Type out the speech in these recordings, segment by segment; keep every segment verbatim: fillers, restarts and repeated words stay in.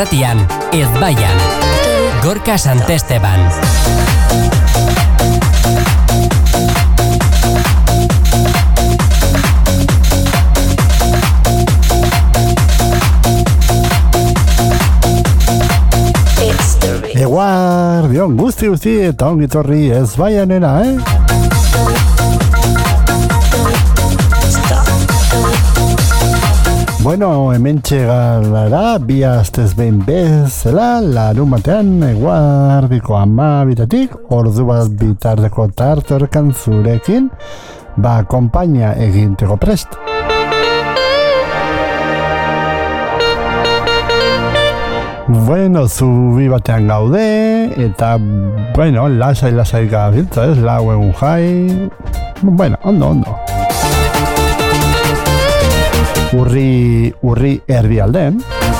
irratian, Ezbaian. Gorka Santesteban. Eguardion, guzti guzti eta ongitorri Ezbaianera, eh? Bueno, hemen txegalara, bi astez behin bezala, larun batean, eguardiko amabitatik, ordu bat bitardeko tarte horrekan zurekin, ba, konpainia eginteko prest. Bueno, zubi batean gaude, eta, bueno, lasai-lasai gabiltza, ez, lau egun jai, bueno, ondo, ondo. Urri, urri erdi alden,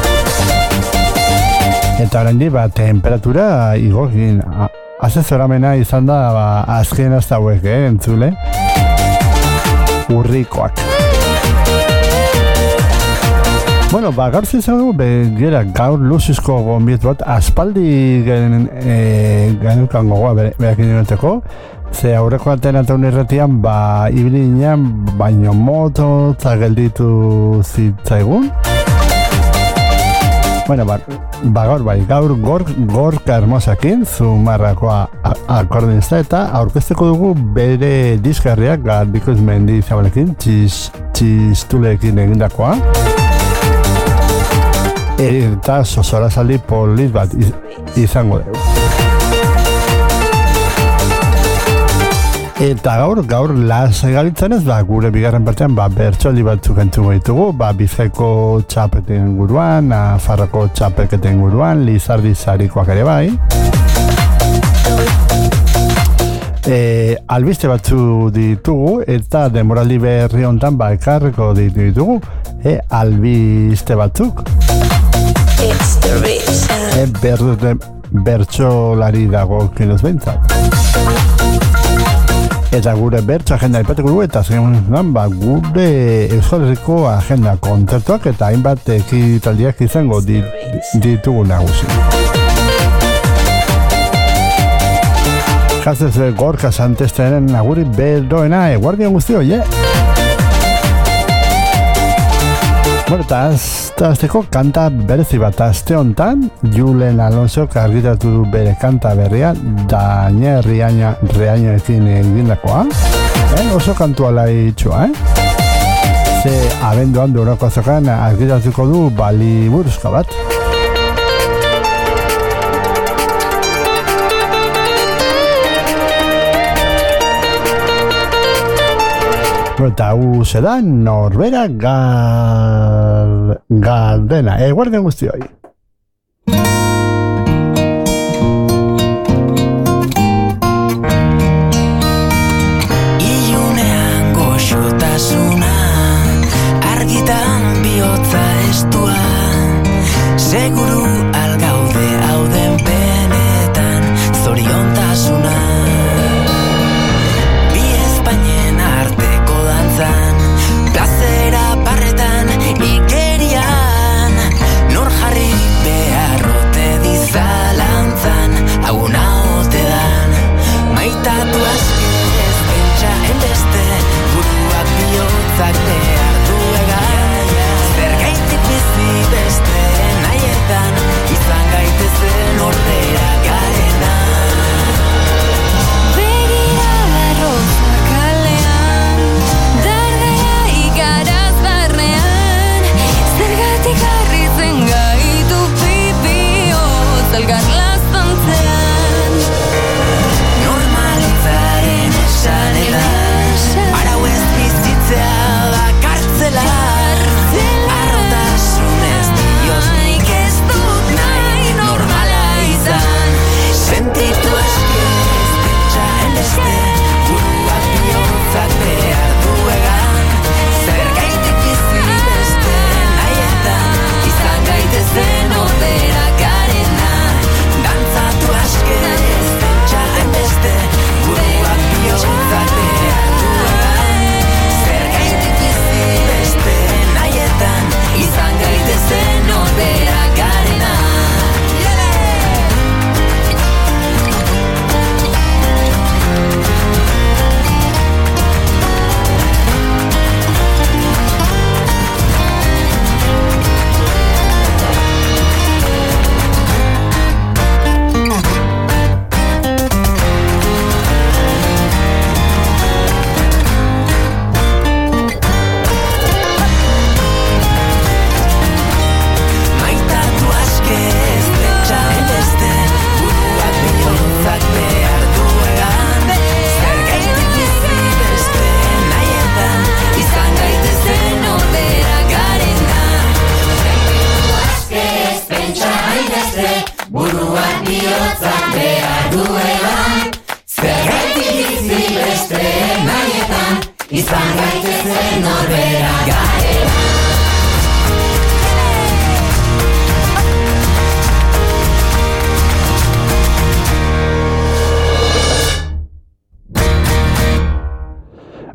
eta oraindi ba, temperatura igogin, asesoramena izan da, ba, azken hasta hauek, eh, entzule, urrikoak. Bueno, ba, gaur zizago, begera, gaur luzizko gonbiet bat, aspaldi gen, e, genukan gogoa berak inoteko, ze aurreko aten ataun erretian, ba, ibilinean, baino moto, gelditu zitzaigun. Bueno, ba, ba gaur bai, gaur gor, gorka hermosakin, Zumarrakoa akordinista, eta aurkezteko dugu bere diskarriak, Garbikoz Mendi Zabalekin, txiz, txiztulekin egindakoa. Eta sosorazaldi polit bat iz, izango dugu. Eta gaur, gaur lasai gabiltzan ez, ba, gure bigarren partean, ba, bertsoldi batzuk entzungo ditugu, ba, Bizkaiko txapelketen inguruan, Nafarroko txapelketen inguruan, Lizardi sarikoak ere bai. E, albiste batzu ditugu, eta denboraldi berri honetan, ba, ekarriko ditugu, e, albiste batzuk. E, ber, bertsolari dago kinoz behintzat. Eta gure bertso agenda ipatuko dugu, eta zegoen ba, gure Euskal Herriko agenda kontzertuak eta hainbat ekitaldiak izango dit, ditugu nagusi. Jazez Gorka Santestearen aguri beroena, eguardian guzti hoi, eh? Bueno, eta azteko kanta berezi bat azte honetan, Julen Alonso argitatu du bere kanta berria, Dañe Reañoekin egindakoa, eh? Oso kantu ala itxua, eh? Ze abenduan durako azokan argitatuko du bali buruzka bat. Eta hau zeda Norbera Gal... Galdena. Eguarden guzti hoi. Ilunean goxotasuna, argitan bihotza estua, seguru algaude hauden benetan zoriontasuna. Bi Espainien arteko plazera parretan ikerian, nor jarri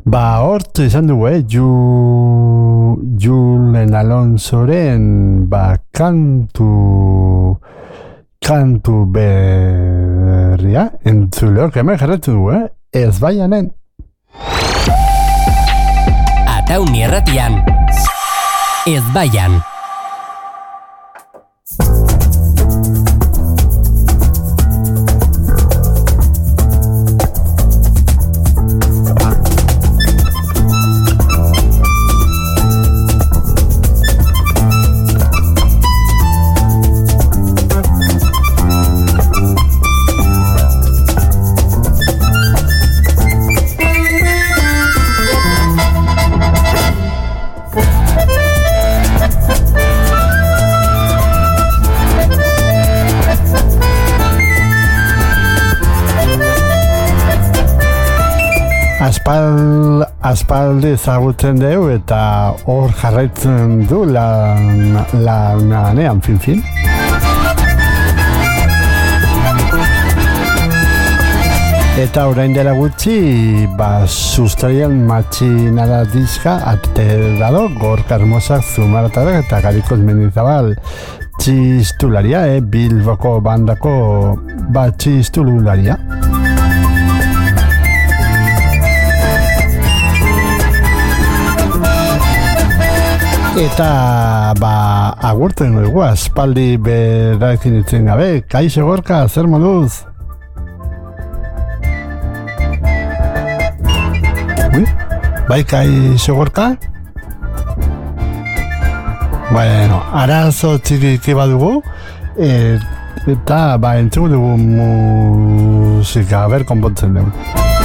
Ba, hort izan dugu, eh? Ju... Julen Alonsoren, ba, kantu... Kantu berria, entzuleok, hemen jarretu dugu, eh? Ez baianen. Ataun irratian, ez baian. Aspal, aspaldi ezagutzen dugu eta hor jarraitzen du lan, lanean fin-fin. Eta orain dela gutxi, ba, sustraian matxinada diska aterado Gorka Hermosak Zumarratarrak eta Garikoz Mendizabal txistularia, eh? Bilboko bandako ba, txistularia. Eta, ba, agurten dugu, aspaldi berarekin itzen gabe. Kaixo Gorka, zer moduz? Ui, bai, kaixo Gorka? Bueno, arazo txiki badugu, e, eta, ba, entzugu dugu musika, ber, konpontzen dugu.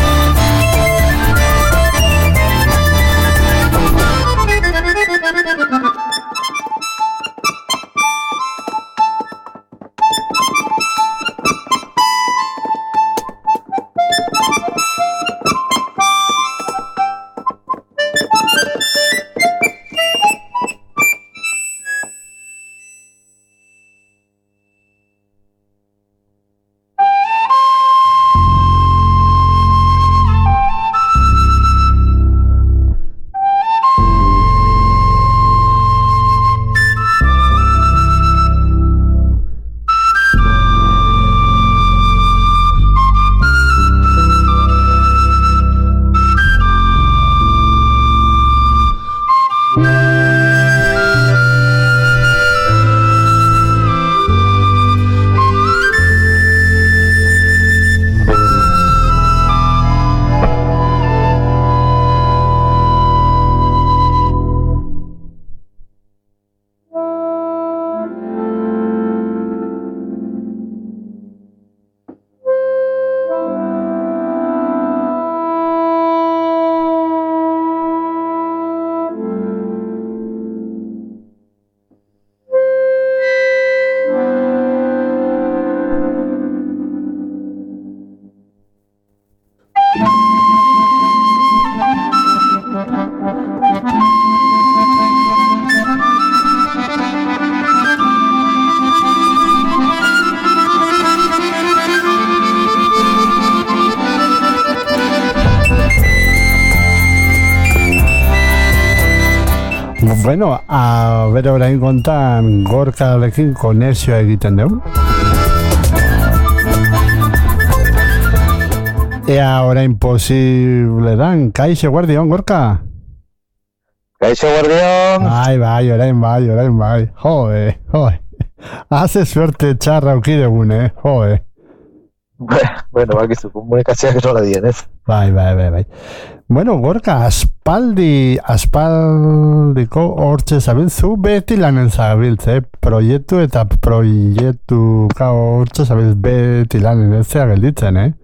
Bueno, a ber orain kontan Gorkalekin konexioa egiten dugu. Ea orain posible dan. Kaixo guardion, Gorka? Kaixo guardion? Bai, bai, orain bai, orain bai. Joe, joe. Hace suerte txarra aukidegun, eh? Joe. Bueno, bakizu, komunikazioak nola dien, ez? Bai, bai, bai, bai. Bueno, Gorka, aspaldi, aspaldiko hortxe zabiltzu, beti lanen zabiltze, eh? Proiektu eta proiektu hortxe zabiltz beti lanen ez zea gelditzen, eh?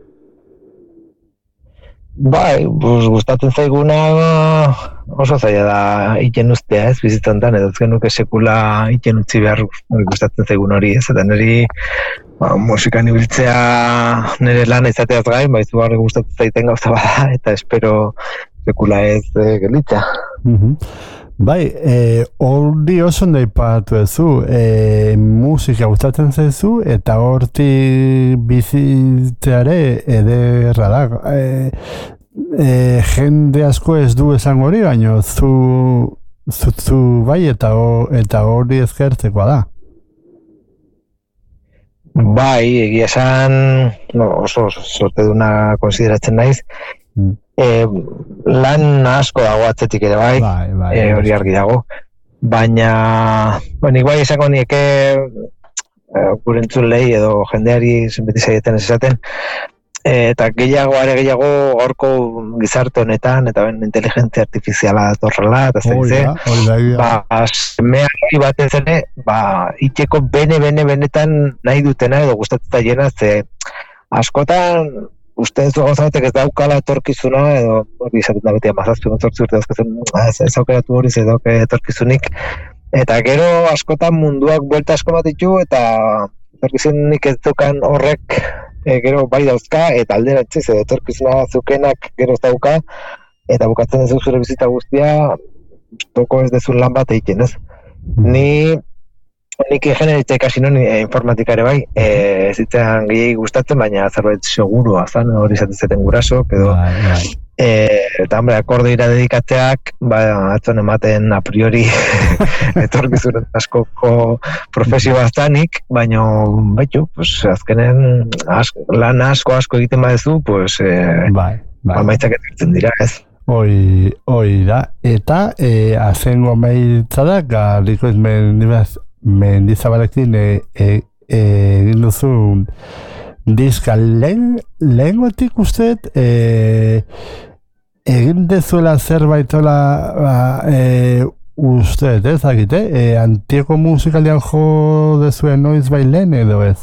Bai, bus, gustatzen zaiguna oso zaila da iten ustea, ez, bizitzan dan, edo ez genuke sekula iten utzi behar gustatzen zaigun hori, ez, eta niri ba, musikan ibiltzea nire lana izateaz gain, ba, izugarri gustatzen zaiten gauza bada, eta espero sekula ez e, gelditzea. Mm-hmm. Bai, hori e, oso ondo aipatu ezu, e, musika gustatzen zaizu eta horti bizitzeare ederra da. E, e, jende asko ez du esango hori, baina zu, zu, zu bai eta, o, eta hori ezkertzekoa da. Bai, egia esan, no, oso sorteduna konsideratzen naiz, mm. e, lan asko dago atzetik ere bai, bai, bai e, hori argi dago, baina, bueno, nik bai esango nieke e, gure entzulei edo jendeari zenbeti zaietan ez esaten, e, eta gehiago, are gehiago gorko gizarte honetan, eta ben inteligentzia artifiziala torrela, eta zaize, ba, semeari batez ere, ba, itxeko bene-bene benetan nahi dutena edo gustatzen jena, ze askotan uste ez gauzatek ez daukala etorkizuna, edo hori izaten da beti amazazpi kontzortzi urte dauzkazen, ez aukeratu hori ez dauke etorkizunik, eta gero askotan munduak buelta asko bat ditu, eta etorkizunik ez dukan horrek e, gero bai dauzka, eta alderantziz edo etorkizuna zukenak gero ez dauka, eta bukatzen ez zure bizita guztia, toko ez dezun lan bat egiten, ez? Ni nik ingenieritza ikasi non informatika ere bai, ez zitzen gehiagik gustatzen, baina zerbait segurua zan, hori izaten zeten gurasok, edo e, eta hombre, akordeira dedikatzeak, ba, atzon ematen a priori etorkizunen askoko profesio bazanik, baina baitu, pues, azkenen asko, lan asko asko egiten badezu, pues, e, bai, bai. Amaitzak etortzen dira, ez? Hoi, hoi da, eta e, azengo mailtza da, garriko ez mendibaz, mendizabalekin egin e, e, duzu diska lehen, lehengotik usteet e, egin dezuela zerbaitola ba, e, usteet, ez dakite? E, antieko musikalian jo dezuen noiz bailen edo ez?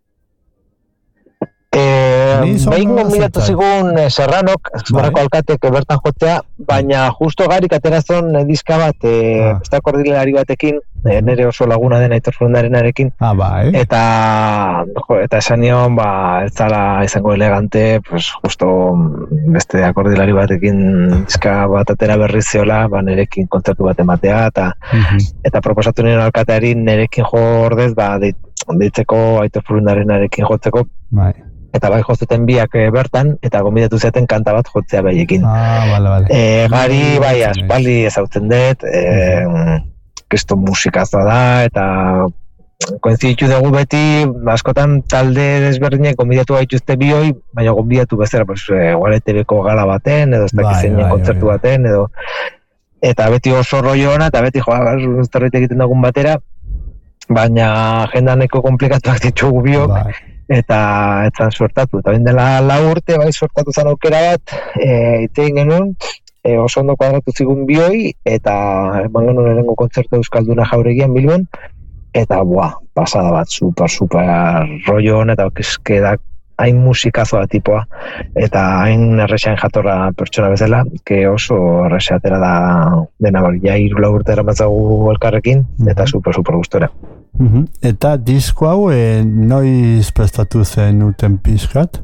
Behin gombidatu zigun eh, Serranok, Zumarrako alkatek bertan jotzea, baina justo garik aterazon eh, diska bat, eh, ah. Besta kordilari batekin, eh, nire oso laguna den Aitor Frondarenarekin, ah, bai. eta jo, eta esan nion, ba, ez zala izango elegante, pues, justo beste akordilari batekin diska bat atera berri zeola, ba, nirekin kontzertu bat ematea, eta, uh-huh. eta proposatu niren alkateari nirekin jo ordez, ba, deitzeko Aitor Frondarenarekin jotzeko, bai. Eta bai jozuten biak e, bertan, eta gonbidatu zaten kanta bat jotzea baiekin. Ah, bale, bale. E, gari, bai, aspaldi ezautzen dut, e, kriston musikazoa da, eta koinziditu dugu beti, askotan talde desberdinek gonbidatu gaituzte bioi, baina gonbidatu bezala, pues, e, T V-ko gala baten, edo ez dakizeinen bai, kontzertu bai, baten, edo eta beti oso rollo ona, eta beti joa, zerbait egiten dugun batera, baina agendaneko komplikatuak ditugu biok, bai. Eta etzan sortatu, eta bendela lau urte bai sortatu zan aukera bat, e, itein genuen, e, oso ondo kuadratu zigun bioi, eta eman genuen erengo kontzertu Euskalduna Jauregian Bilbon, eta buah, pasada bat, super, super rollo hon, eta eskedak hain musikazoa tipoa, eta hain errexean jatorra pertsona bezala, que oso errexe atera da dena hori, ja hiru lau urte eramatzagu elkarrekin, eta super, super gustora. Uh-huh. Eta disko hau e, noiz prestatu zen uten pixkat?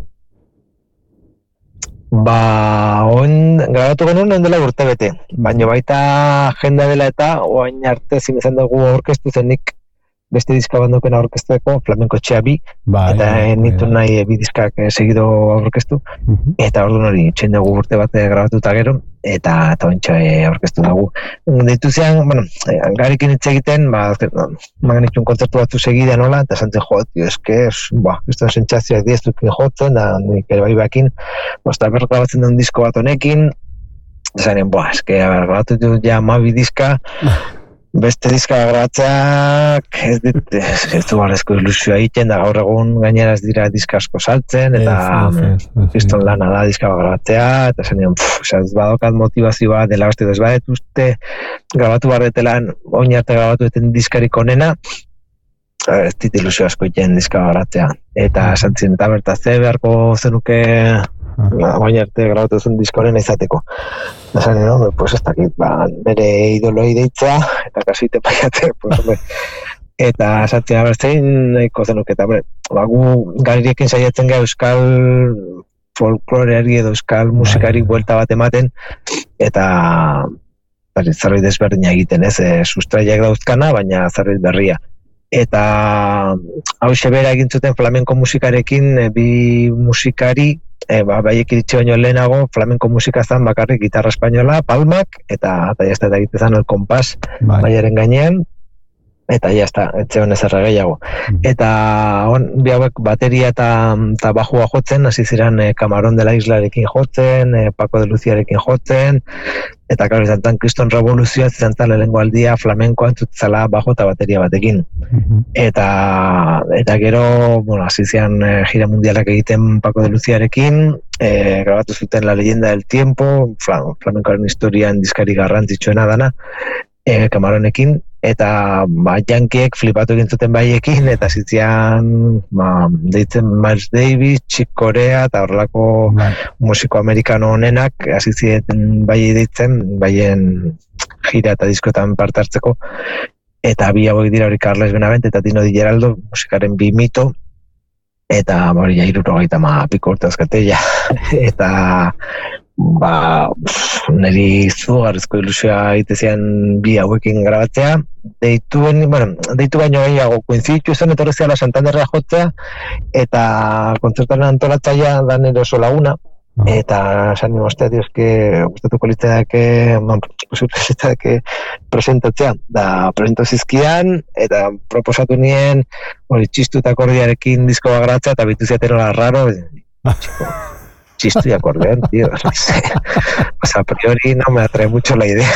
Ba, on, grabatu genuen ondela urte bete, baina baita agenda dela eta oain arte zin izan dugu orkestu zenik beste diska bandokena orkesteko, flamenko txea bi, bai, eta bai, nitu bai, nahi bi diskak segido orkestu, uh-huh. Eta orduan hori txen dugu urte bat grabatuta gero, eta eta ontsa orkestu dugu. Deitu zean, bueno, garikin hitz egiten, ba, magnitun kontzertu batzu segida nola, eta zantzen jo, tio, eske, ba, kriston sentsazioak dieztukin jotzen, da, nik ere bai bakin, bosta berro grabatzen duen disko bat honekin, zanen, ba, eske, grabatu dut ja mabi diska, beste diska grabatzeak ez dit, ez du barrezko ilusioa egiten, da gaur egun gainera ez dira diska asko saltzen, eta kriston lana da diska grabatzea, eta zen nion, ez badokat motivazioa dela beste ez badet uste grabatu barretelan, oin arte grabatu eten diskarik onena, ez dit ilusio asko egiten diska grabatzea, eta esantzien, eta bertazte beharko zenuke oin arte grabatu zen diska onena izateko. Esan no, pues ez dakit, ba, nire idoloi deitzea, eta kasi te paiate, pues, hombre, eta esatzea bertzein nahiko zenuk, eta, hombre, ba, gu gaririekin saiatzen gara euskal folkloreari edo euskal musikari buelta bat ematen, eta zerbait desberdina egiten, ez, e, sustraiak dauzkana, baina zerbait berria. Eta hau sebera egin zuten flamenko musikarekin, e, bi musikari, e, ba, baiek iritsi baino lehenago flamenko musika zan bakarrik gitarra espainola, palmak, eta eta jazta eta egitezan el kompas bai. baiaren gainean, eta jazta, etxe honez erra gehiago. Mm. Eta on, bi hauek bateria eta, eta bajua jotzen, hasi ziren e, Camarón de la Islarekin jotzen, e, Paco de Luciarekin jotzen, eta claro, izan Kriston Revoluzioa izan lehenengo aldia flamenkoa entzutzala bajo eta bateria batekin. Mm-hmm. Eta eta gero, bueno, hasi zian e, gira mundialak egiten Paco de Luciarekin, e, grabatu zuten La Leyenda del Tiempo, flamenkoaren historian diskari garrantzitsuena dana, e, Camaronekin, eta ba, jankiek flipatu egin zuten baiekin, eta zitzian ba, deitzen Miles Davis, Chick Corea, eta horrelako bai. musiko amerikano honenak, hasi zieten bai deitzen, baien gira eta diskoetan parte hartzeko, eta bi hauek dira hori Carles Benavente eta Tino Di Geraldo, musikaren bi mito, eta hori ja hirurogeita ma piko urte azkate, ja, eta ba, pff, niri zugarrizko ilusioa egitezian bi hauekin grabatzea, deituen, bueno, deitu baino gehiago, koinziditu zen etorri zehala Santanderra jotzea, eta kontzertaren antolatzaia da nire oso laguna, uh-huh. eta esan nire ostea, diozke, gustatuko litzaidake, litzadake presentatzea, da presento zizkidan, eta proposatu nien, hori txistu eta akordiarekin diskoa gratzea, eta bitu ziaten hola raro, chisto y acordeón, tío. No sé. O sea, a priori no me atrae mucho la idea.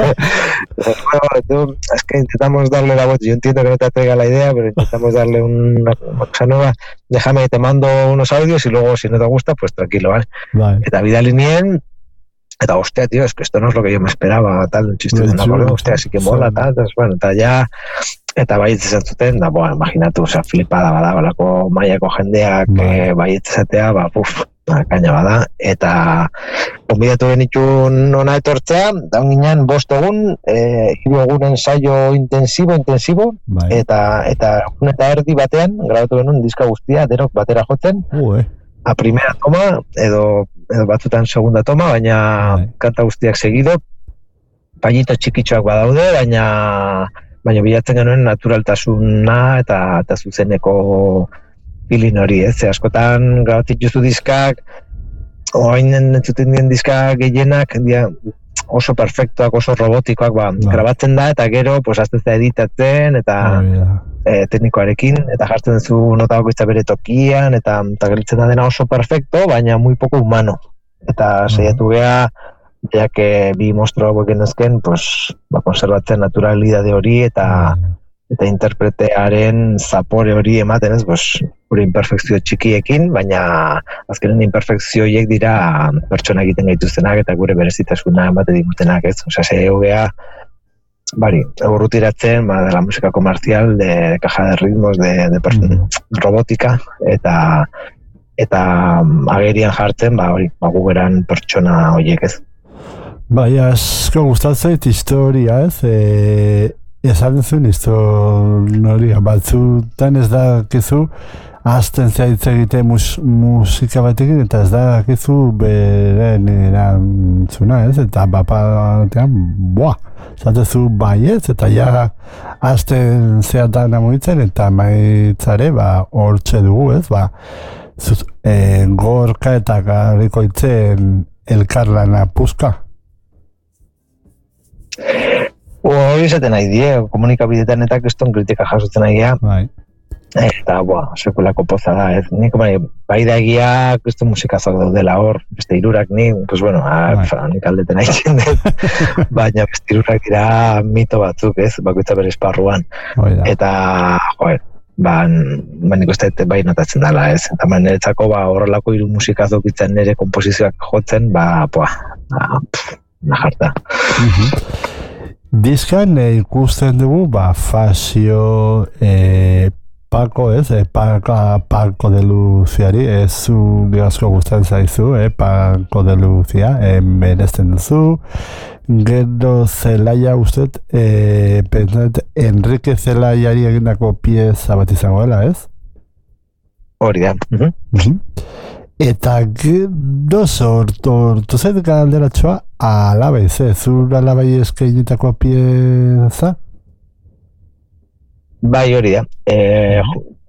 Bueno, tú, es que intentamos darle la voz. Yo entiendo que no te atraiga la idea, pero intentamos darle una, una cosa nueva. Déjame, te mando unos audios y luego, si no te gusta, pues tranquilo, ¿vale? Vale. Eta bidali nien, eta hostia, tío, es que esto no es lo que yo me esperaba, tal, un chiste de una acordeón, hostia, así que mola, tal, entonces, bueno, eta ya... Eta baietz zuten, da, bueno, imaginatu, osea, flipada bada, balako maiako jendeak vale. Baietz zatea, ba, puf, kaina bada, eta konbidatu genitun ona etortzea, da ginen bost egun, e, hiru egunen saio intensibo, intensibo, bai. eta eta egun eta erdi batean, grabatu genuen diska guztia, denok batera jotzen, uh, eh. a primera toma, edo, edo batzutan segunda toma, baina bai. Kanta guztiak segido, pañito txikitxoak badaude, baina... Baina bilatzen genuen naturaltasuna eta, eta zuzeneko pilin hori, ez? Ze askotan grabatik justu diskak, oain entzuten dien diskak gehienak, dia oso perfektuak, oso robotikoak, ba, no. grabatzen da, eta gero, pues, azten da editatzen, eta oh, yeah. e, teknikoarekin, eta jartzen zu nota bakoitza bere tokian, eta, eta gelitzen da dena oso perfecto, baina muy poco humano. Eta saiatu uh-huh. geha, ya que bi monstruo hauek genezken, pues, ba, konserbatzen naturalidade hori eta mm. eta interpretearen zapore hori ematen ez, pues, gure imperfekzio txikiekin, baina azkenen imperfekzio horiek dira pertsona egiten gaituztenak eta gure berezitasuna ematen digutenak ez. Osea, se eugea, bari, urrutiratzen, ba, de la música comercial, de caja de ritmos, de, de per- mm. robótica, eta eta agerian jartzen, ba, hori, ba, guberan pertsona horiek ez. Bai, asko gustatzen historia, ez? E, esan zuen historia, batzutan ez da kizu azten zaitz egite mus, musika batekin, eta ez da kizu beren erantzuna, ez? Eta bapatean, boa, zatezu baiez, eta ja azten zeatan amuitzen, eta maitzare, ba, hortxe dugu, ez? Ba, zuz, e, gorka eta garrikoitzen elkarlana puska. Hori esaten nahi die, komunikabidetan eta kriston kritika jasotzen nahi gea. Bai. Eta, boa, sekulako poza da, ez. Nik, bai, bai da egia kriston musikazak daudela hor, beste irurak ni, pues bueno, bai. a, nik aldeten nahi txindet, baina beste irurak dira mito batzuk, ez, bakoitza bere esparruan. Eta, joer, ba, ba nik uste bai notatzen dela, ez. Eta ba, niretzako, ba, horrelako hiru musikazok itzen nire kompozizioak jotzen, ba, poa, ba, pff, najarta. Uh-huh. Diskan e, ikusten dugu, ba, Fazio, e, Paco, ez, e, Paco, Paco de Luciari, ez zu asko gustatzen zaizu, e, Paco de Lucia, e, merezten duzu, gero Zelaia ustet, e, pentsatzen, Enrique Zelaiari egindako pieza bat izango dela, ez? Hori da. Uh-huh. Uh-huh. Eta gero sortu zait galderatxoa alabai, ze, zur alabai eskeinetako pieza? Bai, hori da. E,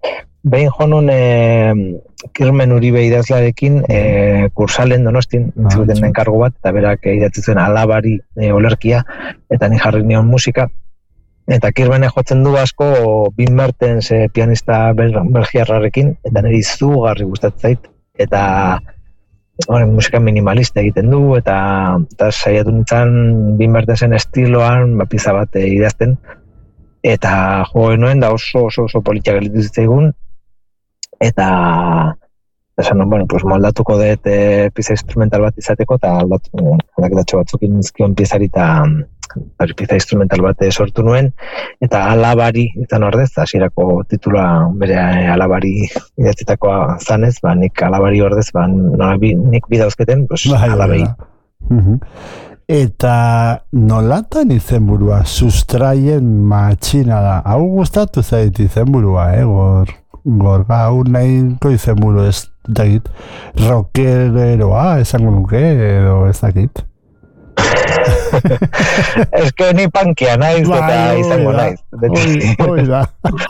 behin jonun e, Kirmen Uribe idazlarekin e, kursalen Donostin, intziguten enkargo bat, eta berak idatzi zuen Alabari e, olerkia, eta ni jarri nion musika. Eta Kirmene jotzen du asko Bin Mertens e, pianista bel, belgiarrarekin, eta niri izugarri gustatzen zait, eta Hore, musika minimalista egiten du, eta, eta saiatu nintzen Bin Mertensen estiloan ba, pieza bat e, idazten, eta jo genuen da oso oso oso politia gelditu zitzaigun, eta esan, bueno, pues moldatuko dut e, pieza instrumental bat izateko, eta aldatu, aldaketatxo batzuk inizkion piezari, eta pieza instrumental bat sortu nuen, eta Alabari izan ordez, hasierako titula bere Alabari idatzitakoa zanez, ba, nik Alabari ordez, ba, nola, bi, nik bidauzketen, pues, bai, Alabari. Uh-huh. Eta nolatan izenburua, sustraien matxina da. Hau gustatu zait izenburua, eh, gor, gor, ba, hau nahiko izenburu ez dakit, rockeroa esango nuke, edo ez dakit. Ez que ni punkia naiz, eta izango naiz. Hoi da.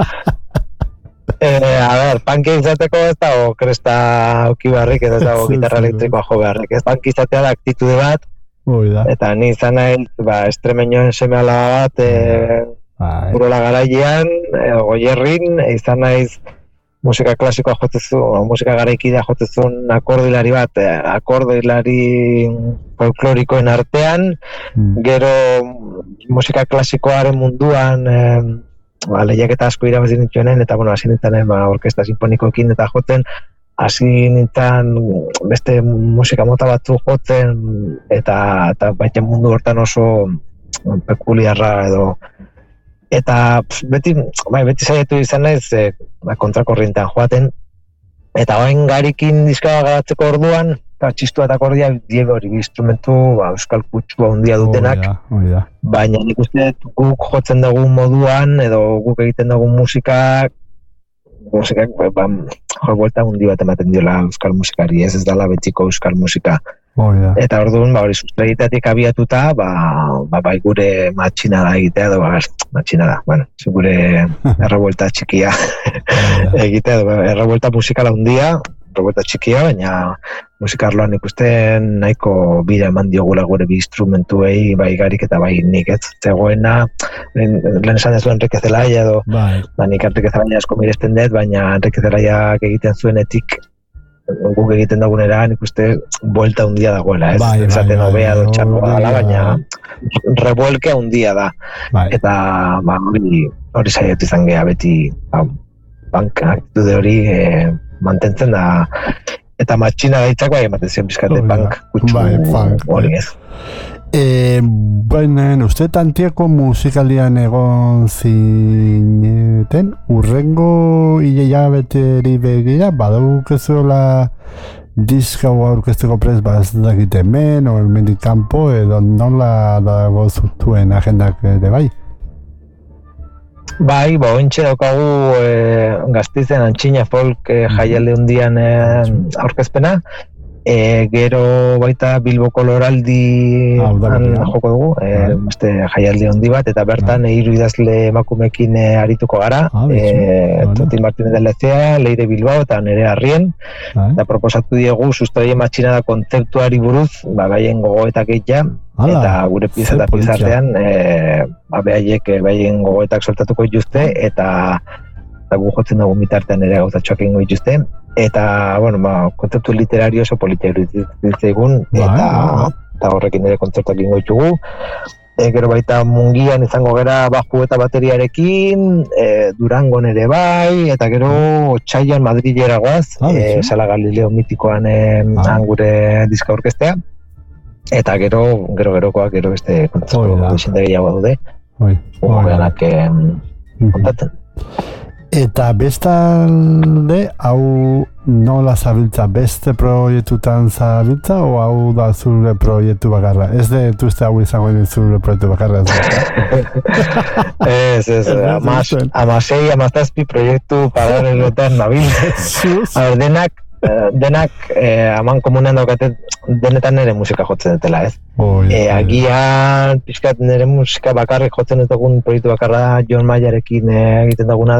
Eh, a ver, punkia izateko ez dago kresta auki beharrik, ez dago gitarra elektrikoa jo beharrik. Ez punkia izatea da aktitude bat, eta ni izan naiz, ba, estremeñoen seme alaba bat, e, Urola garailean, e, Goierrin, izan naiz musika klasikoa jotzezun, musika garaikidea jotzezun akordilari bat, akordilari folklorikoen artean, mm. gero musika klasikoaren munduan e, ba, lehiaketa asko irabazin nintuen, eta bueno, hasi nintzen ba, orkesta sinfonikoekin eta jotzen, hasi nintzen beste musika mota batzu jotzen, eta, eta baita mundu hortan oso pekuliarra edo, eta beti, bai, beti saiatu izan naiz e, kontrakorrientean joaten, eta hain garikin diska garatzeko orduan, eta txistua eta akordia die hori instrumentu ba, euskal kutsua handia dutenak, oh, yeah, oh, yeah. baina nik uste guk jotzen dugun moduan, edo guk egiten dugun musika, musikak ba, jo buelta handi bat ematen diola euskal musikari, ez ez dala betiko euskal musika. Oh, yeah. Eta orduan, ba, hori sustraitatik abiatuta, ba, ba, bai gure matxina da egitea, edo, ba, matxina da, bueno, gure errebuelta txikia egitea, edo, errebuelta musikala handia, errebuelta txikia, baina musikarloan ikusten nahiko bira eman diogula gure bi instrumentuei, bai garik eta bai nik, ez zegoena, lehen esan ez du Enrique Zelaya, edo, bai. ba, nik Enrique Zelaya asko miresten dut, baina Enrique Zelaiak egiten zuenetik, guk egiten dagunera, nik uste buelta handia dagoela, ez? Bai, Zaten bai, hobea bai, dutxakoa bai, dala, baina revuelke handia da. Bai. Eta ba, hori, hori saiatu izan geha beti ba, bank aktitude hori e, mantentzen da, eta matxina gaitzak bai ematen zion bizkate bank kutsu bai, hori ez. E, baina, uste tantiako musikalian egon zineten, urrengo hileia beteri begira, badaukezuela diska o aurkezteko prez bat ez dakit hemen, o hemendik kanpo, edo nola dago zutuen agendak ere bai? Bai, ba, ointxe daukagu e, Gasteizen Antxina Folk e, jaialde hundian e, aurkezpena, E, gero baita Bilboko Loraldi ah, joko dugu, e, beste jaialdi handi bat, eta bertan hiru ah. idazle emakumekin e, arituko gara, ah, e, Toti Martínez de Lecea, Leire Bilbao eta Nerea Arrien, ah. eta proposatu diegu sustraien matxina da kontzeptuari buruz, ba, baien gogoetak egitea, eta gure pieza eta pizartean, e, ba, behaiek baien gogoetak soltatuko dituzte, eta eta gu jotzen dugu mitartean ere gauzatxoak egingo dituzte, eta, bueno, ba, kontzeptu literario oso politia egun, eta, eta horrekin ere kontzertuak egingo ditugu. E, gero baita Mungian izango gera baju eta bateriarekin, e, Durangon ere bai, eta gero Otsailan Madrilera goaz, ah, e, Sala Galileo mitikoan ah. gure diska orkestea, eta gero, gero gerokoak, gero beste kontzertu desinde gehiago daude, ganak kontatzen. Eta bestalde, hau nola zabiltza, beste proiektutan zabiltza, o hau da zure proiektu bakarra? Ez de, tuzte hau izango zure proiektu bakarra? Ez, ez, amasei, amazazpi proiektu paralelotan nabil. A ver, denak, denak eh, aman komunean daukate denetan nire musika jotzen dutela, ez? Oh, yeah, e, agian, pixkat nire musika bakarrik jotzen dugun proiektu bakarra Jon Maiarekin eh, egiten duguna da,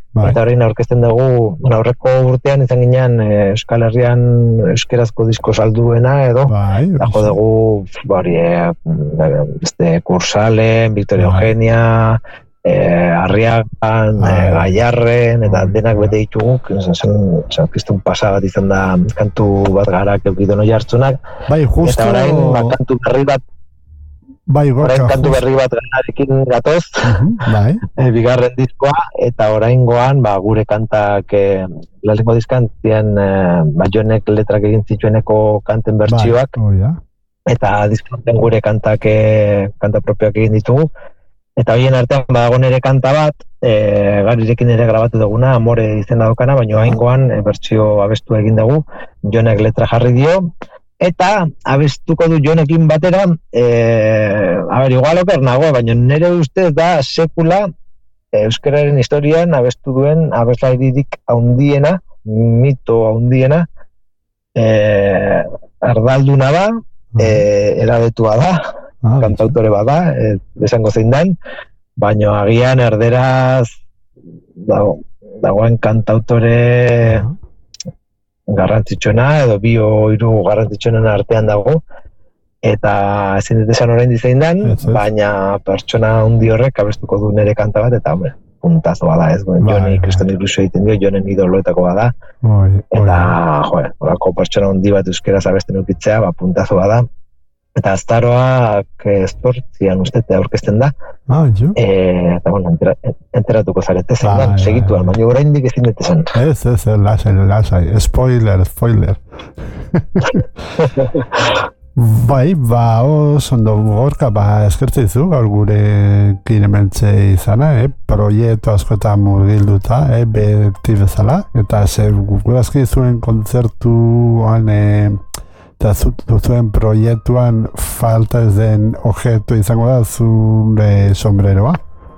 Bai. Eta orain aurkezten dugu, bueno, aurreko urtean izan ginen eh, Euskal Herrian euskerazko disko salduena edo, Bai, eta jo dugu, bari, eh, este, Kursalen, Victoria Bai. Eugenia, eh, Arriagan, Bai. eh, Gaiarren, eta Bai. denak bete ditugu, zen, zen, zen kriston pasa bat izan da kantu bat gara keukidono jartzunak, Bai, justo... eta orain ba, kantu berri bat, Bai, gorka, orain kantu justo. berri bat ganarekin gatoz, Uh-huh, bai. e, bigarren diskoa, eta oraingoan ba, gure kantak e, lehenengo diskan zian e, ba, Jonek letrak egin zitueneko kanten bertsioak, Bai, oh, ja. eta diskoten gure kantak e, kanta propioak egin ditugu, eta horien artean badago nire kanta bat, e, Garirekin ere grabatu duguna, Amore izena daukana, baina oraingoan e, bertsio abestu egin dugu, Jonek letra jarri dio, eta abestuko du Jonekin batera, e, a ber, igual oker nago, baina nire ustez da sekula e, euskararen historian abestu duen abeslaririk haundiena, mito haundiena, e, ardalduna da, e, erabetua da, Ah, kantautore bada, e, esango zein dan, baina agian erderaz dago, dagoen kantautore garrantzitsuena edo bi o hiru garrantzitsuenen artean dago, eta ezin dut esan orain dizein dan, Ez, ez. baina pertsona handi horrek abestuko du nire kanta bat, eta hombre, puntazo bada, ez, Bai, Joni bai. kriston ilusio egiten dio, Jonen idoloetako bada, Oi, eta, oi. joe, horako pertsona handi bat euskeraz abesten ukitzea, ba, puntazo bada, eta astaroak estortzian ustete aurkezten da, Ah, jo. e, eta, bueno, entera, enteratuko zarete zein Bai, dan, bai, segituan, bai. baina oraindik ezin dut esan. Ez, ez, ez, lasai, lasai. Spoiler, spoiler. Bai, ba, oso ondo gorka, ba, eskertze dizu, gaur gurekin hementxe izana, eh? Proiektu askotan murgilduta, eh? Beti bezala, eta ze gurazki zuen kontzertuan, eh? eta zu, zuen proiektuan falta ez den objetu izango da zure sombreroa.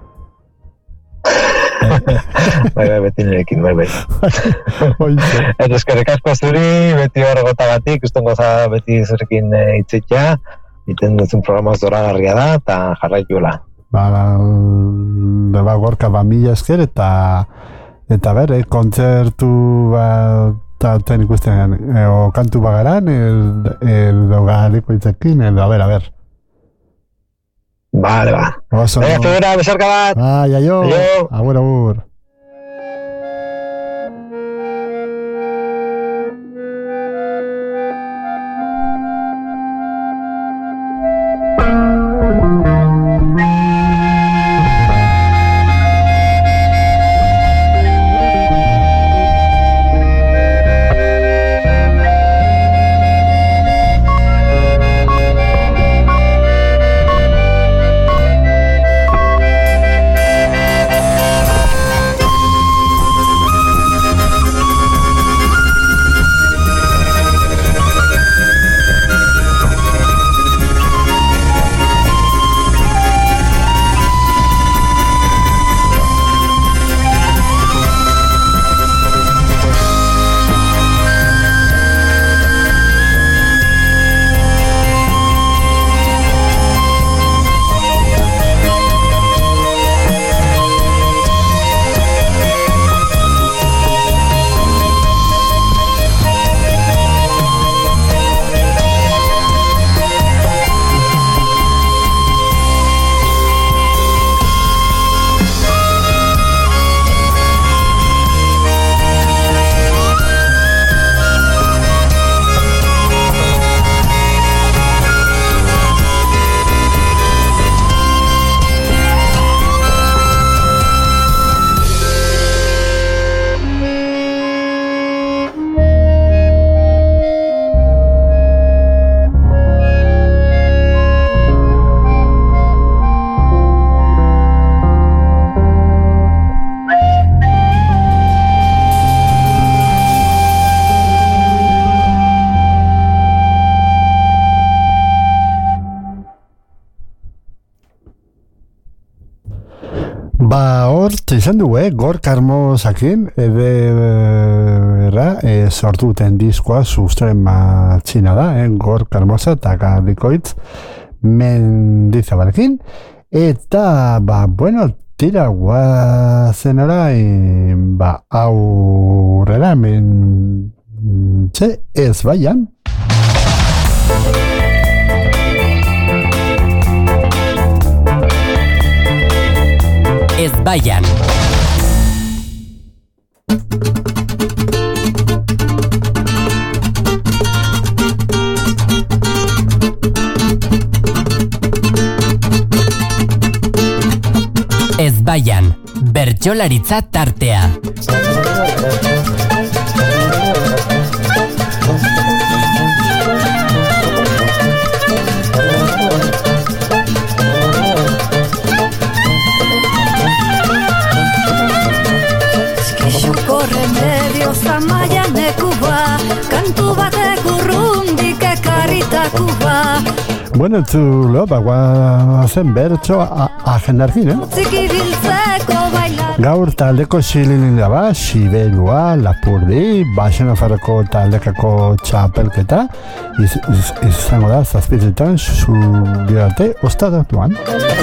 Bai, bai, beti nirekin, bai, bai. Oize. Eta eskerrik asko zuri, beti hor gotagatik, uston goza beti zurekin e, hitzitzea, iten duzun programa zoragarria da, eta jarraituela. Ba, ba, gorka, ba, mila esker, eta eta ber, eh, kontzertu bat ten ikusten, eh, o kantu bagaran, edo galiko itzekin, edo, a ber, a ber. Vale, ba. Oso, Venga, figura, besarka bat! Ai, aio, Aio. agur, agur. Ba, hor, izan du, eh? Gorka Hermosakin, edera, e, sortu duten diskoa, sustren matxina da, eh? Gorka Hermosa eta Garrikoitz Mendizabalekin. Eta, ba, bueno, tira guazen orain, ba, aurrera hemen txe ez baian. Ez baian. Ez baian, bertsolaritza tartea. Eskixuko remedio zamaia nekuba, kantu batek urrundik ekarritakuba. Bueno, txulo, bagoa zen bertso agendarkin, eh? Gaur taldeko xililila ba, Sibelua, Lapurdi, Baxenafarroko taldekako txapelketa, iz, iz, izango da, zazpizetan, zubirarte, ostadatuan.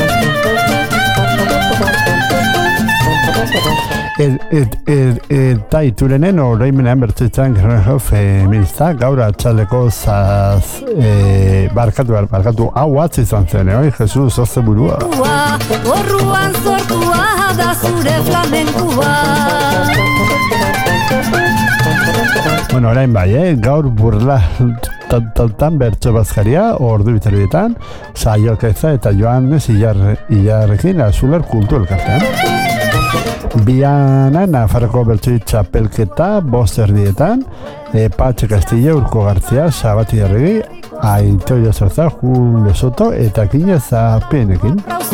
Eta iturenen oroimenean bertzitzen gerrero feminista gaur atxaldeko zaz barkatu, barkatu hau atzi izan zen, oi, Jesus, oze burua. Horruan zortua da zure flamenkua. Bueno, orain bai, eh? Gaur burla taltan bertso bazkaria, ordu biterrietan, Saiokeza eta Joanes Ilarrekin Azuler Kultu elkartean. Biana Nafarroko bertso txapelketa bost erdietan, e, Patxe Castilla, Urko Gartzia, Sabati Arregi, Aitoia Zorza, Jul de Soto eta Kine Zapenekin.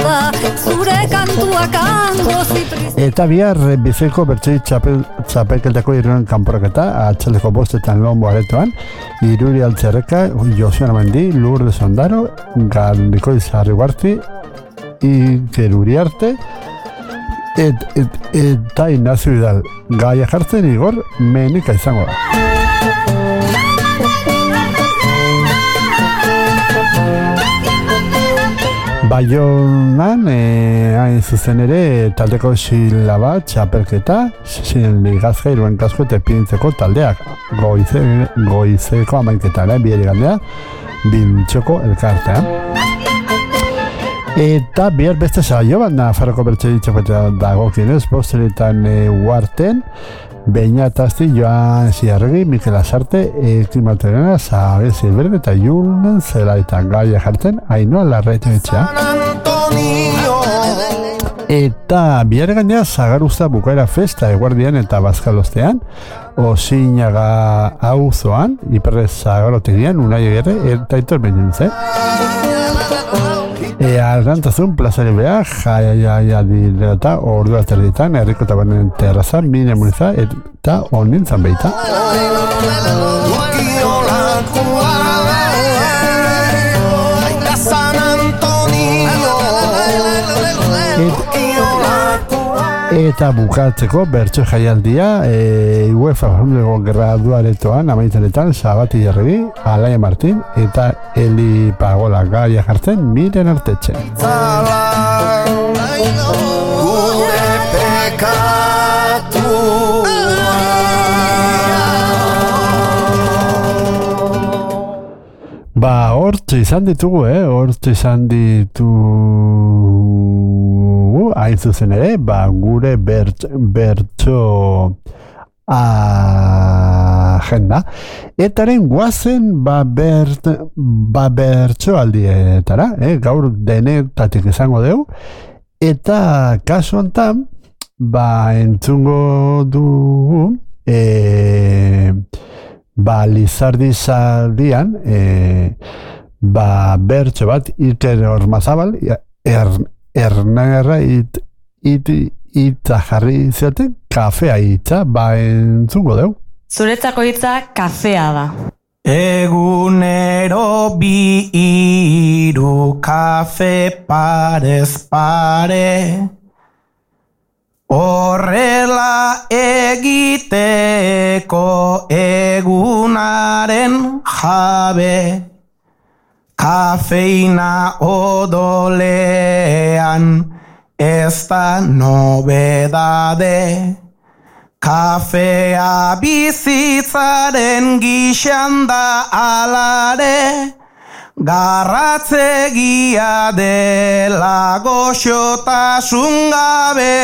Eta bihar biziko bertso txapel, txapelketako iruen kanporaketa, atxaldeko bostetan lombo aretoan, Iruri Altzerreka, Josuan Amandi, Lourdes Ondaro, Galdiko Izarri Guarti, Iker Uriarte, Et, et, eta Ignacio Vidal gaia jartzen Igor Menika izango da. Baionan, eh, hain zuzen ere, taldeko silaba txapelketa, ligazka iruen kasko eta epintzeko taldeak, goize, goizeko amainketara, bieri galdea, bintxoko elkartea. Eta bihar beste saio bat Nafarroko bertso txapelketa dagokienez, bosteretan e, uarten, Beina Tazti, Joan Ziarregi, Mikel Asarte, Ekin Malterena, Zabel Silberen eta Julen Zelaita gaia jartzen, Ainoa Larraite etxea. Eta bihar gainea Zagaruzta bukaera festa eguardian eta bazkalostean, Osinaga auzoan, Iperrez Zagarotegian, Unai Egerre eta Aitor Benintze. E, Argantazun plazari beha, jaia direta, ordu aterditan, herriko tabernen terraza, mine muniza eta onintzan beita. Eta bukatzeko bertso jaialdia e, UEFA Fundego graduaretoan amaitzenetan Sabati Jarregi, Alaia Martin eta Eli Pagola gaia jartzen Miren Artetxe. Gure pekatu Ba, hortzu izan ditugu, eh? Hortzu izan ditugu, hain zuzen ere, ba, gure bertso agenda. Etaren guazen, ba, bert, ba bertso aldietara, eh? Gaur denetatik izango deu. Eta kasu hontan, ba, entzungo dugu, eh, ba, Lizardi zaldian, e, ba, bertso bat, Iker Ormazabal, er, ernerra it, it, itza jarri zioten, kafea itza, ba, entzungo deu. Zuretzako hitza kafea da. Egunero bi hiru kafe parez pare, horrela egiteko egunaren jabe, kafeina odolean ez da nobedade. Kafea bizitzaren gixan da alare, garratzegia dela goxotasun gabe.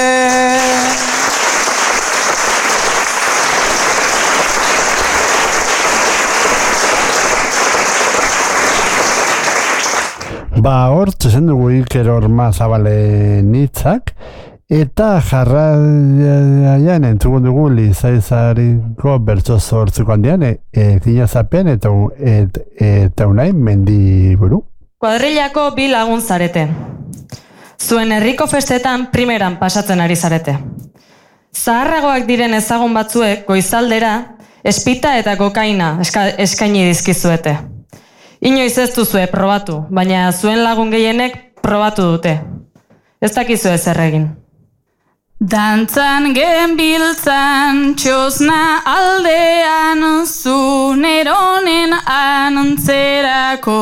Ba, hor, txesen dugu Iker Orma Zabalen hitzak, eta jarraian entzugun dugu Lizaizariko bertso zortzuko handian, Ekina Zapen eta, et, eta unai Mendiburu. Kuadrillako bi lagun zarete. Zuen herriko festetan primeran pasatzen ari zarete. Zaharragoak diren ezagun batzuek goizaldera espita eta kokaina eska, eskaini dizkizuete. Inoiz ez duzue probatu, baina zuen lagun gehienek probatu dute. Ez dakizu ezer egin. Dantzan genbiltzan txosna aldean zu neronen antzerako.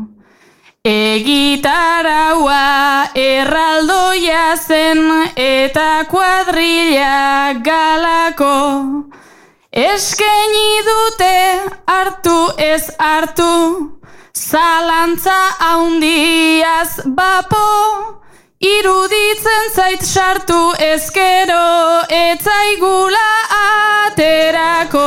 Egitaraua erraldoia zen eta kuadrilla galako. Eskaini dute hartu ez hartu, zalantza haundiaz bapo, iruditzen zait sartu ezkero etzaigula aterako.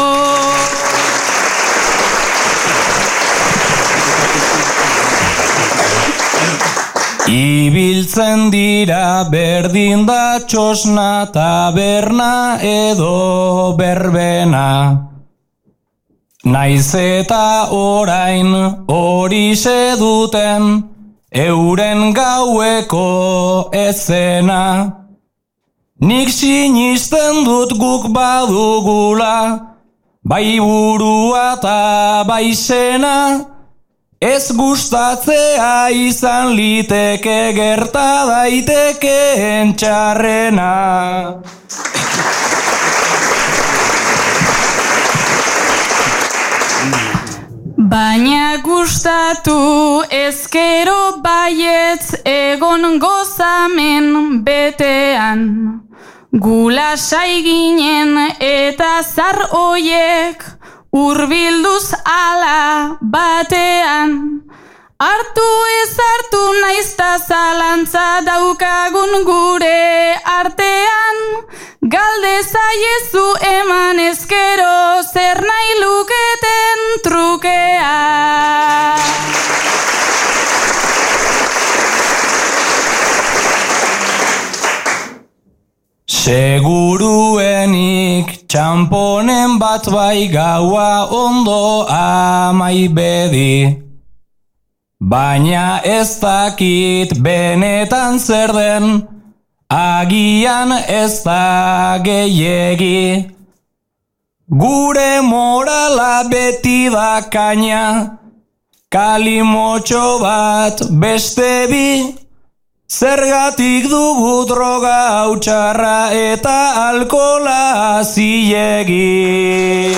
Ibiltzen dira berdin da txosna taberna edo berbena. Naiz eta orain horixe duten euren gaueko ezena. Nik sinisten dut guk badugula, bai burua eta bai sena. Ez gustatzea izan liteke gerta daitekeen txarrena. Baina gustatu ezkero baietz egon gozamen betean. Gulasai ginen eta zar oiek urbilduz ala batean. Hartu ez hartu naizta zalantza daukagun gure artean. Galde zaiezu eman ezkero zer nahi luketen trukea. Seguruenik txamponen bat bai gaua ondo amai bedi. Baina ez dakit benetan zer den, agian ez da gehiegi. Gure morala beti da kaina, kalimotxo bat beste bi. Zergatik dugu droga hautxarra eta alkola zilegi.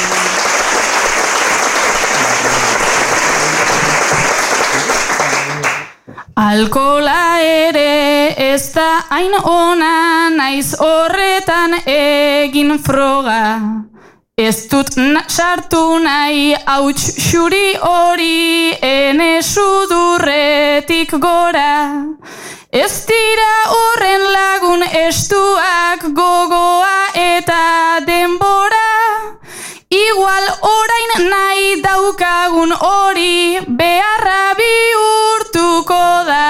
Alkola ere ez da hain ona, naiz horretan egin froga. Ez dut sartu nahi hauts xuri hori ene sudurretik gora. Ez dira horren lagun estuak gogoa eta denbora. Igual orain nahi daukagun hori beharra bihurtuko da.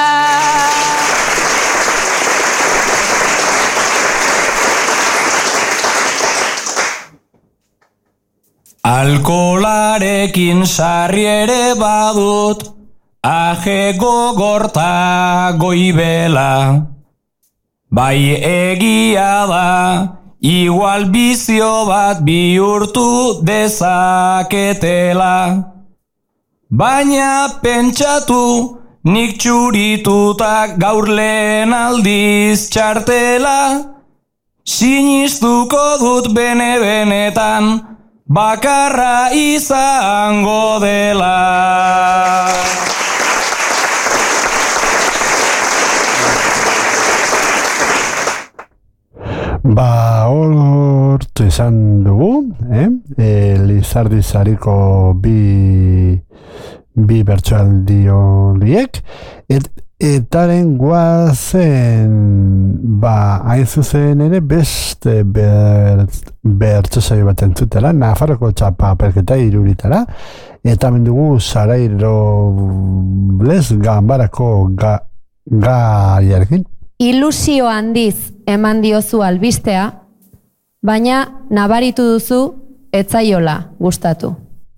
Alkolarekin sarri ere badut, aje gogorta goibela. Bai egia da, igual bizio bat bihurtu dezaketela. Baina pentsatu, nik txuritutak gaur lehen aldiz txartela. Sinistuko dut bene-benetan, bakarra izango dela. izan dugu, eh? E, Lizardi zariko bi, bi bertsoaldi horiek, et, etaren guazen, ba, hain zuzen ere, beste ber, bertso saio bat entzutela, Nafarroko txapa perketa iruritara, eta mendugu Sarairo Bles ganbarako ga, gaiarekin. Ilusio handiz eman diozu albistea, baina nabaritu duzu etzaiola gustatu.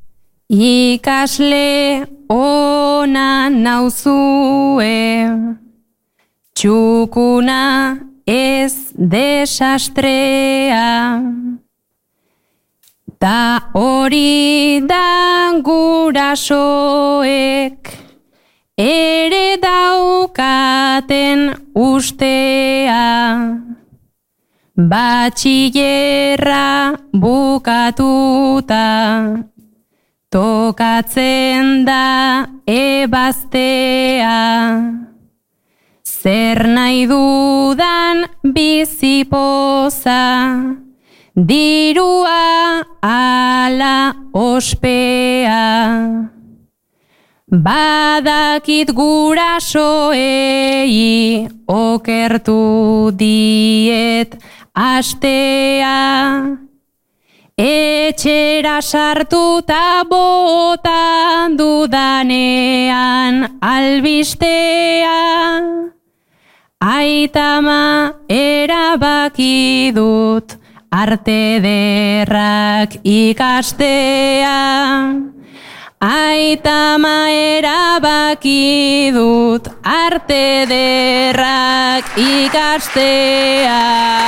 Ikasle ona nauzue, txukuna ez desastrea, ta hori da gurasoek ere daukaten ustea, batxillerra bukatuta, tokatzen da ebaztea, zer nahi dudan bizipoza, dirua ala ospea. Badakit gurasoei okertu diet astea, etxera sartuta botan dudanean albistea, aitama erabaki dut arte derrak ikastea. Aitama erabaki dut arte derrak ikastea.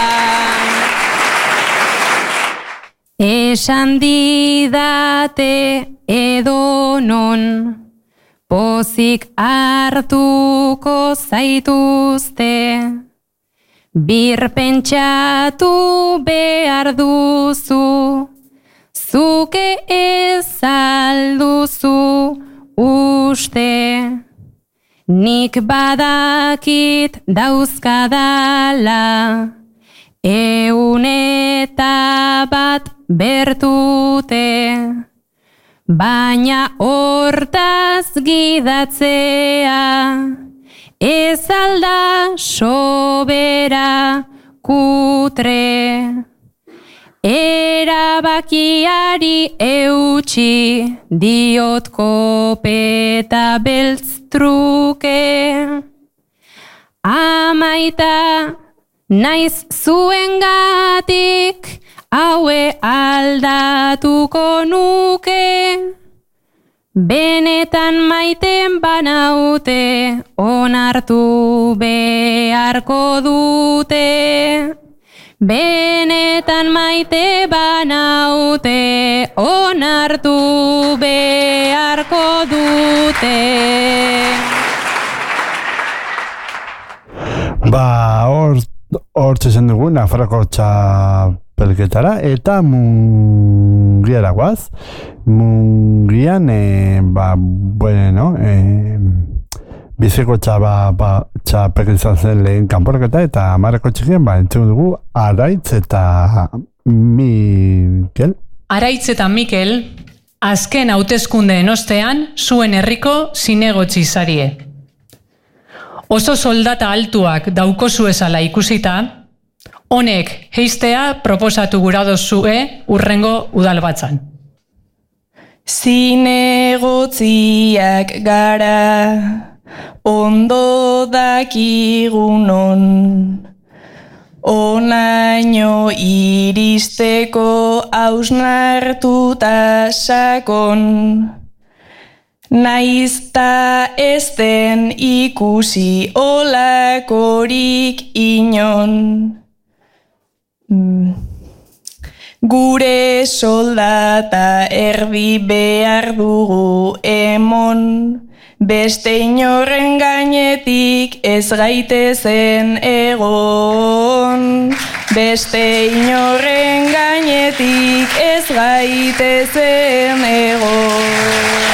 Esan didate edonon, pozik hartuko zaituzte, birpentsatu behar duzu, zuke ez alduzu uste, nik badakit dauzkadala, eun eta bat bertute, baina hortaz gidatzea, ez alda sobera kutre. Erabakiari eutxi diot kopeta beltz truke, amaita naiz zuengatik haue aldatuko nuke, benetan maiten banaute onartu beharko dute. Benetan maite banaute onartu beharko dute. Ba, hor hor txezen dugu Nafarroko txapelketara eta Mungiara guaz. Mungian, eh, ba, bueno, eh, biziko txaba ba, txapelketan zen lehen kanporaketa eta amarreko txikien, ba, entzun dugu Araitz eta Mikel. Araitz eta Mikel, azken hauteskundeen ostean, zuen herriko zinegotzi zarie. Oso soldata altuak daukozu ezala ikusita, honek heistea proposatu gura dozue urrengo udalbatzan. Zinegotziak gara, ondo dakigunon, onaino iristeko hausnartuta sakon, naizta ez den ikusi olakorik inon. Gure soldata erdi behar dugu emon, beste inorren gainetik ez gaitezen egon. Beste inorren gainetik ez gaitezen egon.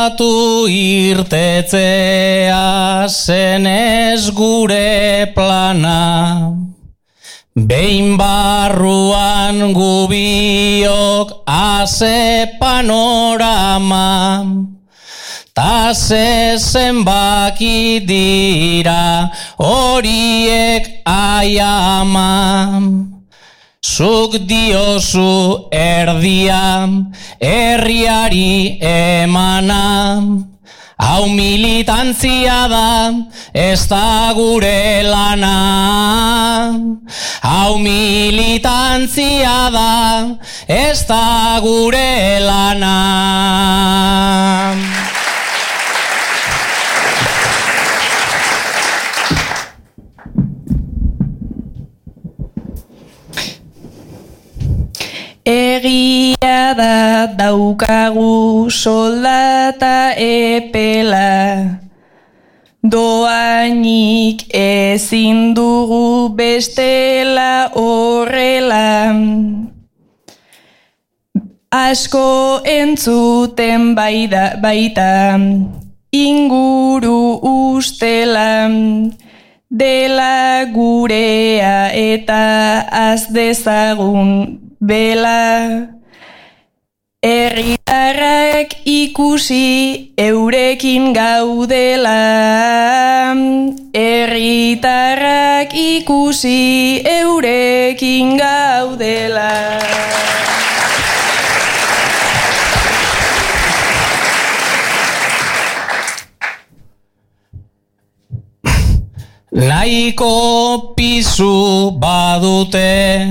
batu irtetzea zenez gure plana. Behin barruan gubiok aze panorama, ta ze zenbaki dira horiek aiama. Zuk diozu erdia herriari emana, hau militantzia da, ez da gure lana. Hau militantzia da, ez da gure lana. Egia da daukagu soldata epela, doainik ezin dugu bestela horrela. Asko entzuten baida, baita inguru ustela, dela gurea eta az dezagun bela. Herritarrak ikusi eurekin gaudela, herritarrak ikusi eurekin gaudela. Nahiko pisu badute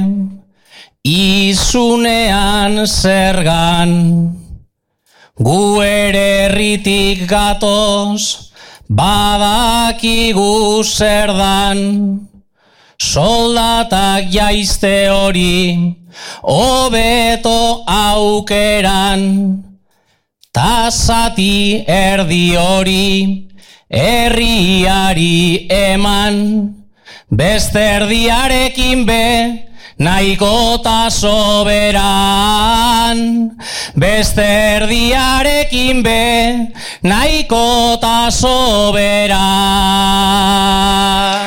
izunean zergan, gu ere herritik gatoz, badakigu zer dan. Soldatak jaizte hori, hobeto aukeran, ta zati erdi hori, herriari eman. Beste erdiarekin be, nahiko ta soberan. Beste erdiarekin be, nahiko ta soberan.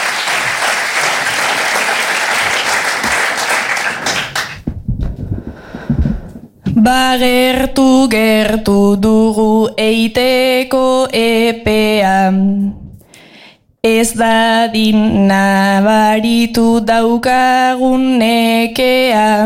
Bagertu gertu dugu eiteko epea, ez dadin nabaritu daukagun nekea.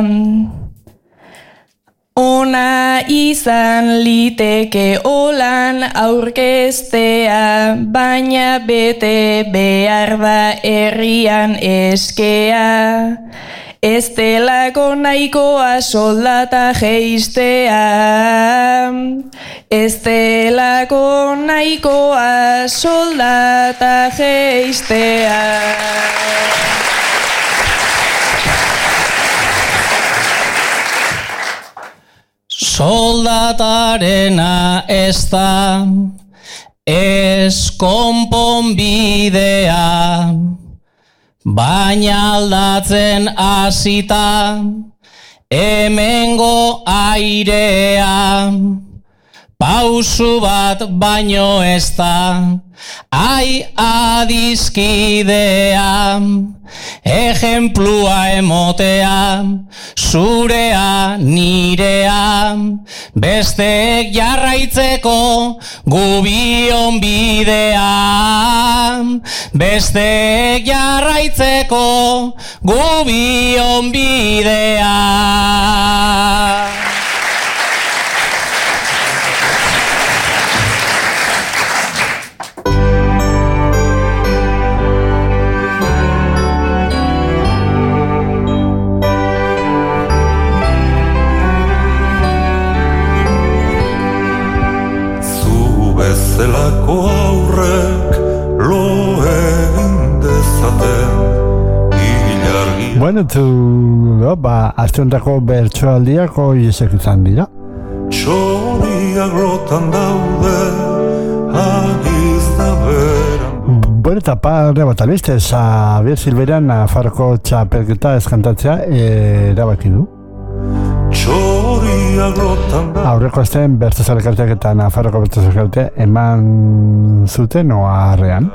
Ona izan liteke olan aurkeztea, baina bete behar da herrian eskea. Ez delako nahikoa soldata jeistea, ez delako nahikoa soldata jeistea. Soldatarena ez da, ez konponbidea, baina aldatzen hasita hemengo airea. Pausu bat baino ez da, ai adizkidea. Ejemplua emotea, zurea nirea, besteek jarraitzeko gubion bidea. Besteek jarraitzeko gubion bidea. Zelako aurrek lo egin dezaten ilargi. Bueno, tu, no, ba, azte hontako bertsoaldiak hoiesek izan dira. Txoriak lotan daude, agiz da beran. Bueno, eta parre bat albiste, Xabier Silveran Nafarroko txapelketa eskantatzea erabaki du. Txoriak Aurreko azten bertzazalekarteak eta Nafarroko bertzazalekartea eman zuten oharrean.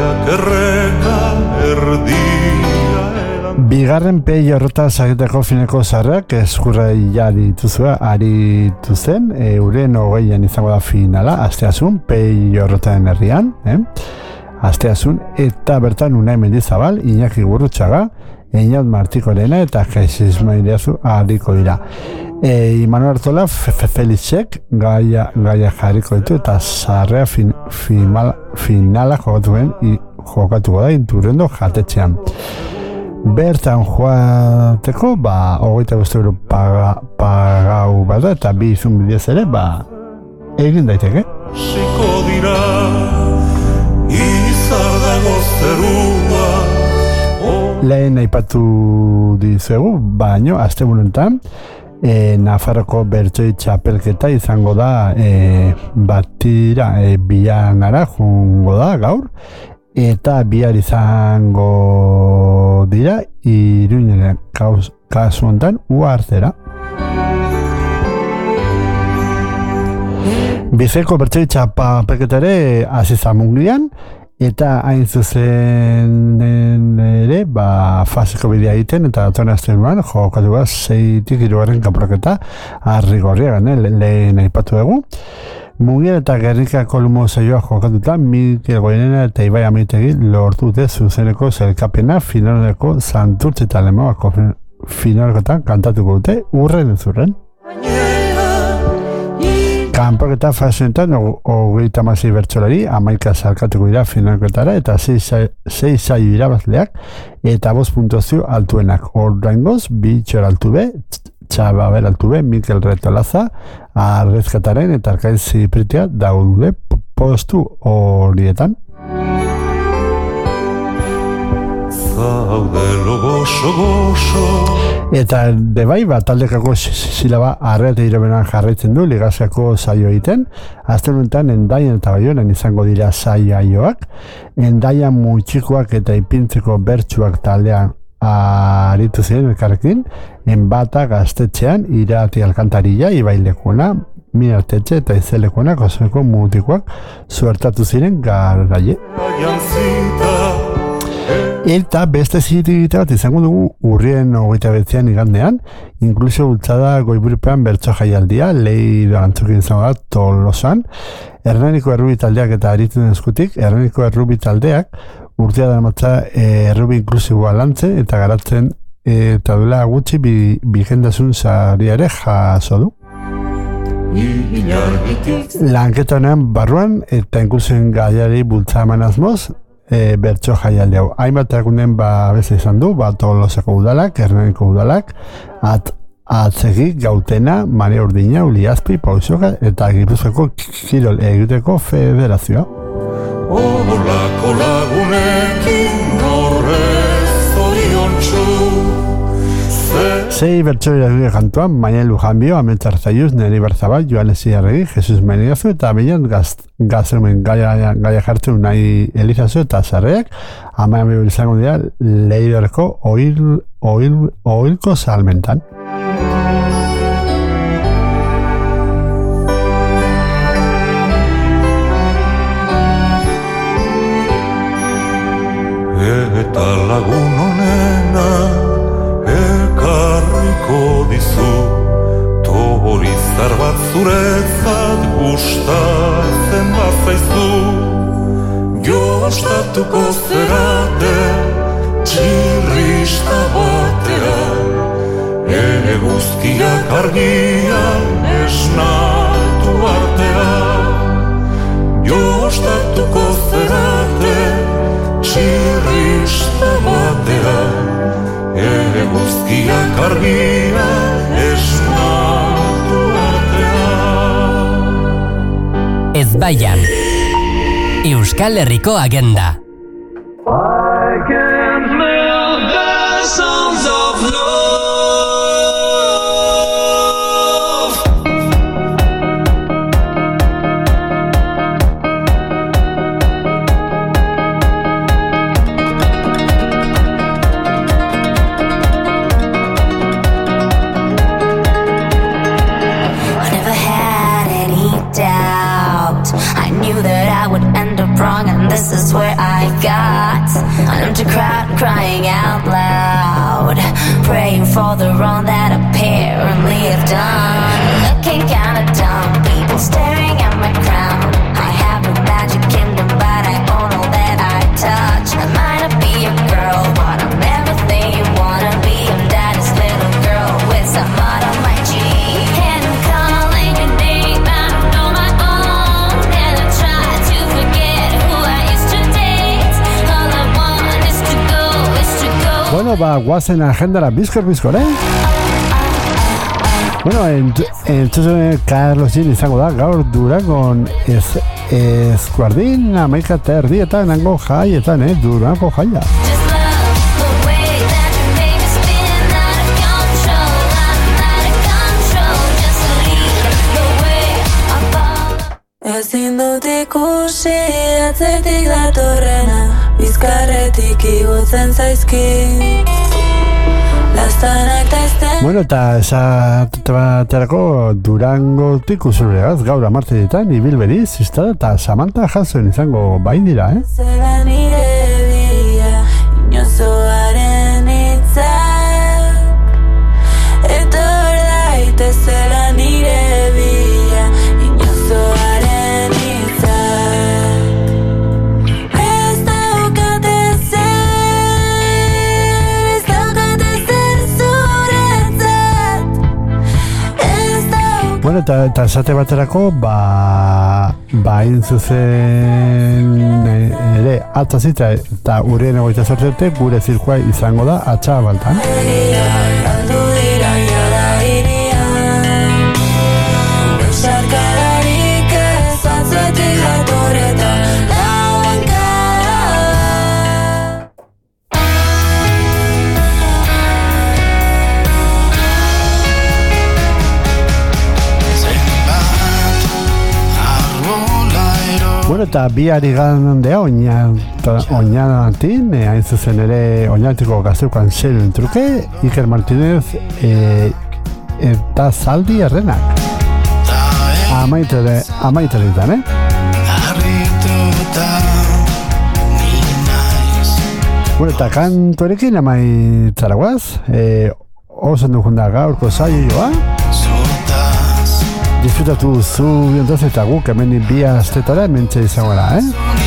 Bigarren pei horreta zagiteko fineko zarrak eskurra jari dituzua ari duzen, euren hogeian izango da finala, asteazun, pei horretan herrian, eh? Asteazun, eta bertan Unai Mendizabal, Iñaki Gurrutxaga, Einaut Martikorena eta Jesus Maireazu hariko dira. E, Imanol Artola, Felixek, gaia, gaia jarriko ditu eta zarrea fin, final, finala jokatuen jokatuko da Inturrendo jatetxean. Bertan joateko, ba, hogeita bost euro paga, pagau bat da, eta bi izun bidez ere, ba, egin daiteke. Siko dira, izar dago zerua. Lehen aipatu dizuegu, baino, astebunetan, e, Nafarroko bertsoi txapelketa izango da, e, batira, e, bianara jungo da gaur, eta bihar izango dira Iruñaren kasu honetan Uhartera. Bizkaiko bertsoi txapelketare hasi zen Mungian, eta hain zuzen ere, ba, faseko bidea egiten, eta datorren asteburuan jokatu bat zeitik hirugarren kanporaketa Arrigorriagan, eh, lehen aipatu dugu. Mungian eta Gernikako lumo saioa jokatuta, Mikel Goyenena eta Ibai Amitegi lortu dute zuzeneko zelkapena finaleko Santurtzi eta Lemagako finalekotan kantatuko dute urren ezurren. Kanpoketa fasenetan hogeita hamasei bertsolari hamaika salkatuko dira finalekotara eta sei saio irabazleak eta bost puntuazio altuenak. Oraingoz bi txoraltu be, Txababel Altube, Mikel Retolaza, Arrezkataren eta Arkaiz Zipritia daude postu horietan. Eta debai bat taldekako silaba arreate irobenan jarraitzen du ligazkako saio egiten. Azten honetan Endaian eta Baionan izango dira saioak. Endaian mutxikoak eta ipintzeko bertsuak taldean aritu ziren elkarrekin, Enbata Gaztetxean, Irati Alkantarilla, Ibailekuena, Minartetxe eta Izelekuena kosmeko mutikoak suertatu ziren garaie. Eta beste zirikita bat izango dugu urrien hogeita betzean igandean, inklusio bultzada goiburupean bertso jaialdia, lehi dorantzukin izango da Tolosan, Hernaniko errubi taldeak eta arituen eskutik, Hernaniko errubi taldeak urtea da matza errubi inklusiboa lantzen eta garatzen eta duela gutxi bigendasun sariare jaso du. Lanketa honean barruan eta inklusioen gaiari bultzada eman asmoz, E, bertso jaialdi hau. Hainbat erakunden ba beste izan du, ba Tolosako udalak, Hernaniko udalak, at, atzegi, Gautena, Mare Urdina, Uliazpi, Pausoka eta Gipuzkoako Kirol Egiteko Federazioa. Olako lagunekin horrez zoriontsu. Sei bertso irakurri kantuan, Mañan Lujanbio, Ametxar Zaiuz, Neri Barzabal, Joan Esiarregi, Jesus Meniazu eta Bilan Gazermen gaia, gaia jartzen Unai Elizazu eta Zarreak, Amaia Mebel izango dira Leidoreko oil, oil, oilko salmentan. Eta lagun honena ekarriko dizu, toborizar bat zuretzat gustatzen bazaizu. Jostatuko zerate txirrista batera, ere guztiak argian esnatu artea. Jostatuko zerate txirrista batera, ere guztiak argia esnatu artea. Ezbaian, Euskal Herriko agenda. I can smell the sounds of love. that would end up wrong, and this is where I got an empty crowd crying out loud, praying for the wrong that apparently I've done. Looking kinda dumb, people staring at my crown. I have a magic kingdom, but I own all that I touch. I might not be a girl, but I'm everything you wanna be. I'm daddy's little girl with some mud on my cheek. And I'm calling your name, I don't know my own. And I try to forget who I used to date. All I want is to go, is to go. Bueno, ba, guazen agendara bizkor bizkor, eh? Bueno, entzuzuen Carlos Gil izango da gaur Durangon ez eskuardin amaika eta erdietan nango jaietan, eh? Durango jaia. Ezin dut ikusi atzetik datorrena, bizkarretik igotzen zaizki. Bueno, eta esate baterako Durangotik usurregaz gaur amartetan ibilberi ziztada eta Samantha Hudson izango bain dira, eh? Zela nire bia, inozoaren itzak, etor daite zela nire bia, inozoaren itzak. Ez daukate zer, ez daukate zer zuretzat, ez daukate. Bueno, eta, eta esate baterako, ba, ba zuzen ere atzazita eta urrien egoita sortzete gure zirkua izango da atxa baltan. Aldu dira jada irian, sarkadarik ez atzetik datorretan lauanka. Bueno, eta bihar igandea oinanatin, hain zuzen ere oinatiko gazteukan zeilen truke, Iker Martínez e, eta Zaldi Errenak. Amaitere, amaiteretan, eh? Bueno, eta kantuarekin amaitzaraguaz, e, ozen dugun da gaurko saioa. Disfrutatu zu biontaz eta guk hemen bi astetara hementxe izango da, eh?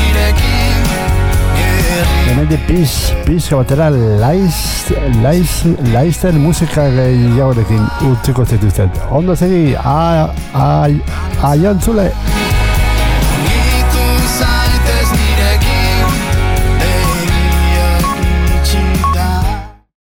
Hemen di piz, piz batera laiz, laiz, laizten musika gehiagorekin utziko zituzet. Ondo segi, a, a, a, a,